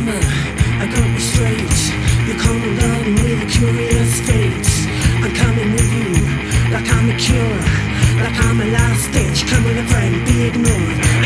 I got you straight. You come along with a curious fate. I'm coming with you, like I'm a cure, like I'm a last ditch. Come with a friend, be ignored.